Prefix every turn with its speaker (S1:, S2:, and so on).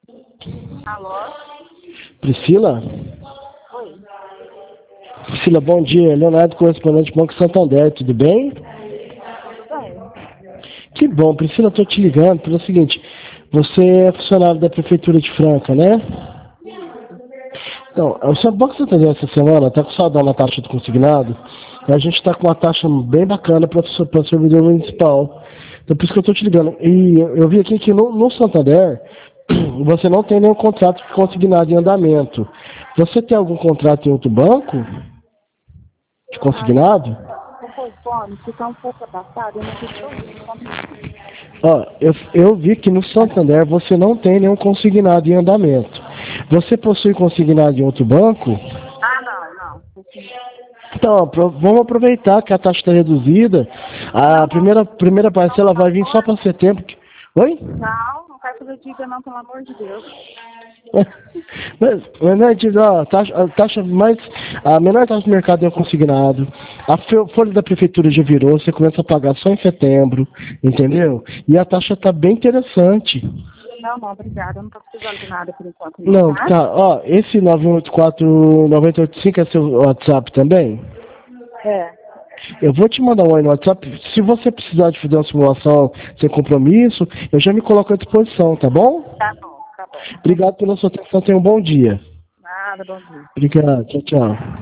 S1: Alô?
S2: Priscila?
S1: Oi.
S2: Priscila, bom dia. Leonardo, correspondente do Banco Santander, tudo bem?
S1: Tudo bem?
S2: Que bom, Priscila, estou te ligando pelo seguinte, você é funcionário da Prefeitura de Franca, né?
S1: Isso.
S2: Então, o seu Banco Santander essa semana está com saudade na taxa do consignado, e a gente está com uma taxa bem bacana para o servidor municipal. Então, por isso que eu estou te ligando. E eu vi aqui que no Santander, você não tem nenhum contrato consignado em andamento. Você tem algum contrato em outro banco de
S1: Ai,
S2: consignado?
S1: o telefone fica um pouco abafado, eu não tô te ouvindo. Só um minutinho.
S2: Ó, eu vi que no Santander você não tem nenhum consignado em andamento. Você possui consignado em outro banco?
S1: Ah, não. Isso não.
S2: Então, vamos aproveitar que a taxa está reduzida. A primeira parcela vai vir só para setembro. Oi?
S1: Não quero fazer dívida não, pelo amor de Deus.
S2: Mas não é de, ó, a menor taxa do mercado é o consignado. A folha da prefeitura já virou, você começa a pagar só em setembro, entendeu? E a taxa está bem interessante.
S1: Não, obrigada. Eu não tô precisando de nada por enquanto, não,
S2: Não,
S1: tá?
S2: tá, ó, esse 984-9885 é seu WhatsApp também?
S1: É.
S2: Eu vou te mandar um oi no WhatsApp. Se você precisar de fazer uma simulação sem compromisso, eu já me coloco à disposição, tá bom?
S1: Tá bom.
S2: Obrigado pela sua atenção, tenha um bom dia.
S1: Nada, bom dia.
S2: Obrigado, tchau, tchau.